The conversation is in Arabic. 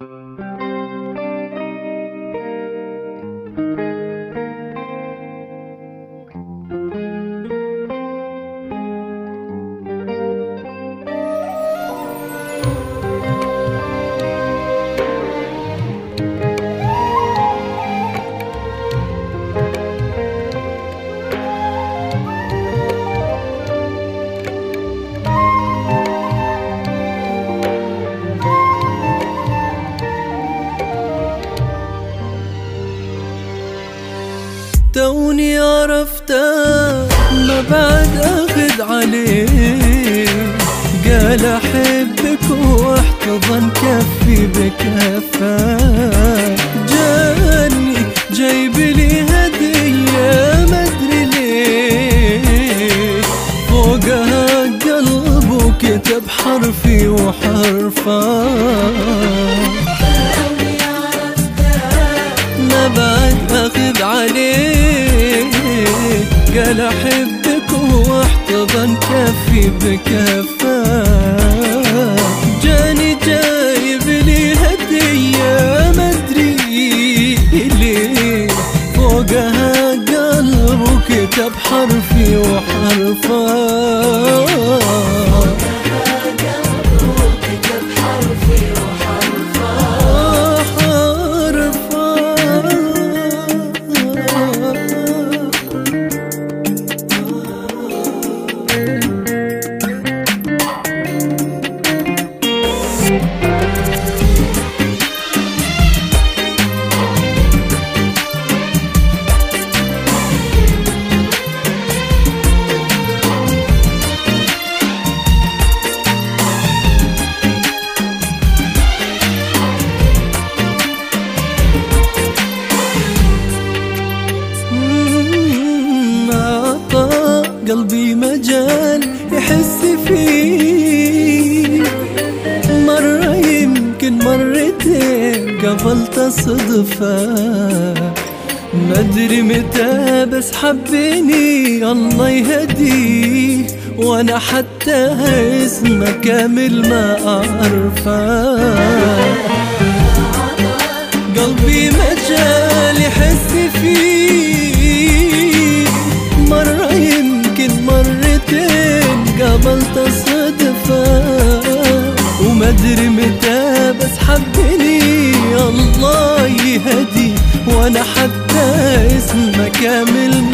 توني عرفته ما بعد أخذ عليه، قال أحبك واحتضن كفي بكفاه، جاني جايب لي هدية مدري ليه، فوقها قلب وكتب حرفي وحرفاه، ما بعد أخذ عليه، قال أحبك واحتضن كفي بكفاه، جاني جايب لي هدية مدري ليه، فوقها قلب وكتب حرفي وحرفاه، قلبي مجال يحس فيه، مرة يمكن مرتين قبل تصدفه، مدري متى بس حبني الله يهديه، وانا حتى اسمه كامل ما اعرفه، قلبي مجال يحس فيه، مرة يمكن مرتين قبل تصدفه، ومدري متى بس حبني الله يهدي، وانا حتى اسمه كامل